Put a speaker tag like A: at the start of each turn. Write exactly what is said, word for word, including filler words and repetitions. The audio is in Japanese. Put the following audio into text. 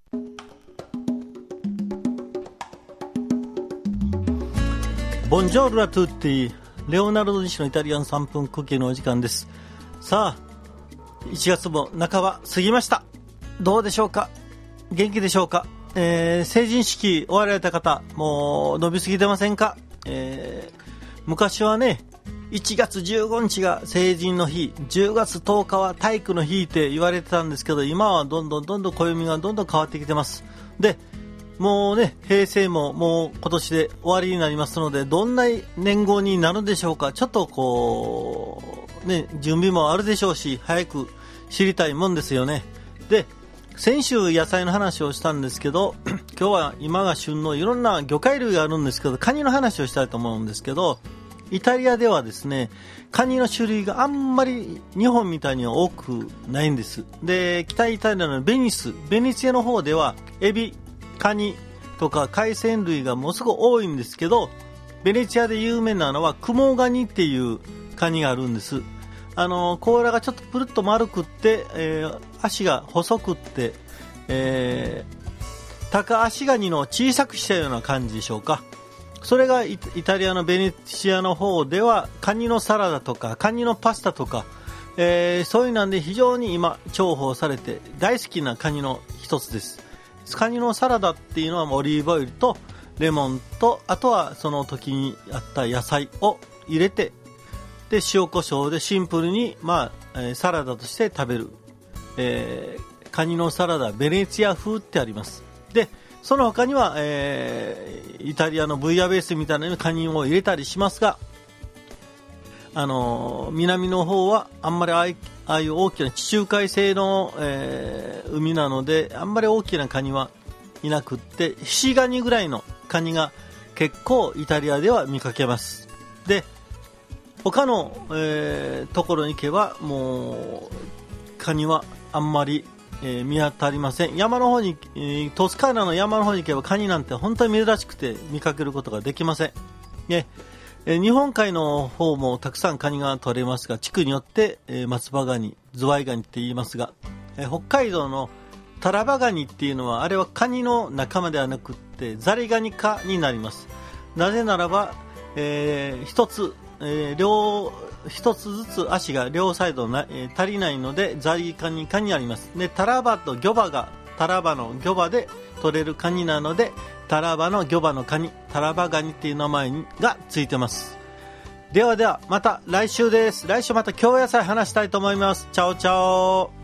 A: ボンジョールラトゥッティ、レオナルド西のイタリアンさんぷんクッキーのお時間です。さあいちがつも半ば過ぎました。どうでしょうか、元気でしょうか。えー、成人式終わられた方もう伸びすぎてませんか。えー、昔はねいちがつじゅうごにちが成人の日、じゅうがつとおかは体育の日って言われてたんですけど、今はどんどんどんどん暦がどんどん変わってきてます。でもうね、平成ももう今年で終わりになりますので、どんな年号になるんでしょうか。ちょっとこうね、準備もあるでしょうし、早く知りたいもんですよね。で、先週野菜の話をしたんですけど、今日は今が旬のいろんな魚介類があるんですけど、カニの話をしたいと思うんですけど、イタリアではですね、カニの種類があんまり日本みたいには多くないんです。で、北イタリアのベニス、ベネチアの方ではエビ、カニとか海鮮類がものすごく多いんですけど、ベネチアで有名なのはクモガニっていうカニがあるんです。あの甲羅がちょっとプルッと丸くって、えー、足が細くって、えー、タカアシガニの小さくしたような感じでしょうか。それが イ, イタリアのベネチアの方ではカニのサラダとかカニのパスタとか、えー、そういうので非常に今重宝されて大好きなカニの一つです。カニのサラダっていうのはオリーブオイルとレモンと、あとはその時にあった野菜を入れて、で塩コショウでシンプルに、まあえー、サラダとして食べる、えー、カニのサラダベネチア風ってあります。でその他には、えー、イタリアのブイヤベースみたいなカニを入れたりしますが、あのー、南の方はあんまりああいうああいう大きな地中海性の、えー、海なのであんまり大きなカニはいなくって、ヒシガニぐらいのカニが結構イタリアでは見かけます。で他の、えー、ところに行けばもうカニはあんまり、えー、見当たりません。山の方に、えー、トスカーナの山の方に行けばカニなんて本当に珍しくて見かけることができません、ね。日本海の方もたくさんカニが取れますが、地区によって、えー、松葉ガニ、ズワイガニって言いますが、えー、北海道のタラバガニっていうのはあれはカニの仲間ではなくってザリガニ科になります。なぜならば、えー、一つ、えー、両一つずつ足が両サイドな、えー、足りないのでザリガニ科になります。でタラバとギョバがタラバのギョバで取れるカニなので、タラバのギョバのカニ、タラバガニっていう名前がついてます。ではではまた来週です。来週また京野菜話したいと思います。チャオチャオ。